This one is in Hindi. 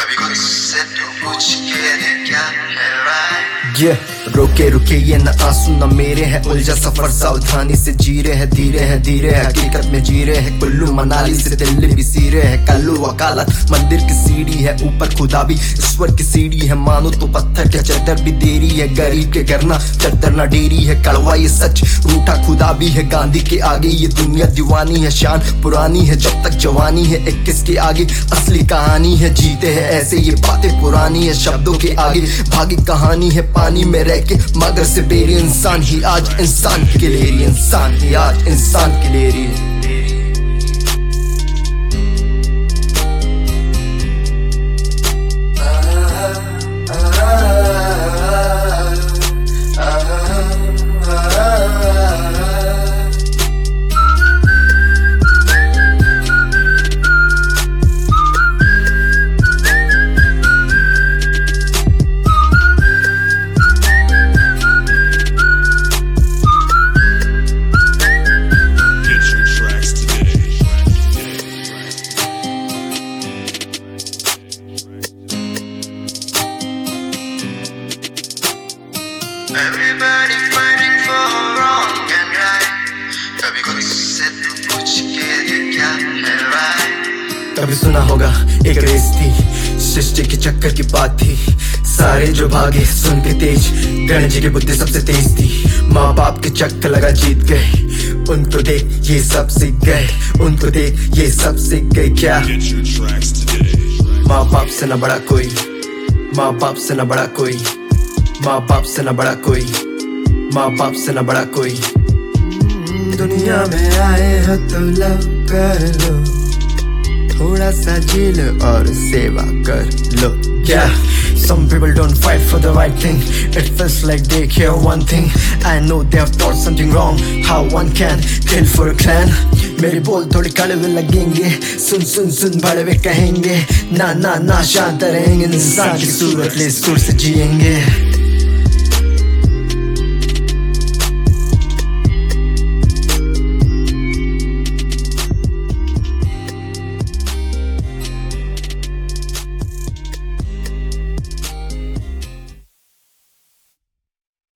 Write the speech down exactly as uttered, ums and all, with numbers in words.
कभी खुद से तू पूछ के देख क्या है right? Yeah, रोके रुके ये न आंसू न मेरे हैं, उलझा सफर सावधानी से जी रहे हैं, धीरे है धीरे है हकीकत में जी रहे हैं। कुल्लू मनाली से दिल्ली भी सी रहे हैं, कल्लू वकालत मंदिर की सीढ़ी है, ऊपर खुदा भी ईश्वर की सीढ़ी है। मानो तो पत्थर के चद्दर भी देरी है, गरीब के घर ना चद्दर ना डेरी है। कड़वा ये सच रूठा खुदा भी है, गांधी के आगे ये दुनिया दीवानी है। शान पुरानी है जब तक जवानी है, इक्कीस के आगे असली कहानी है। जीते हैं ऐसे ये बातें पुरानी है, शब्दों के आगे भागी कहानी है। पानी में रह के मगर से बेरी, इंसान ही आज इंसान के लिए, इंसान ही आज इंसान के लिए। Everybody fighting for wrong and right. कभी खुद से तू पूछ के देख क्या है right? कभी सुना होगा एक रेस थी, सृष्टि के चक्कर की बात थी। सारे जो भागे सुन के तेज, गणेश जी की बुद्धि सबसे तेज थी। माँ बाप के चक्कर लगा जीत गए, उनको देख ये सब सीख गए, उनको देख ये सब सीख गए। क्या माँ बाप से न बड़ा कोई, माँ बाप से न बड़ा कोई, माँ बाप से न बड़ा कोई, माँ बाप से न बड़ा कोई। दुनिया में आए हो तो लव कर लो, थोड़ा सा जी लो और सेवा कर लो। क्या some people don't fight for the right thing, it feels like they care one thing. I know they have thought something wrong, how one can kill for a clan. मेरे बोल थोड़े कड़वे लगेंगे, सुन सुन सुन बड़े कहेंगे, ना ना ना शांत रहेंगे। इंसान की सूरत ले सुर से जिएंगे।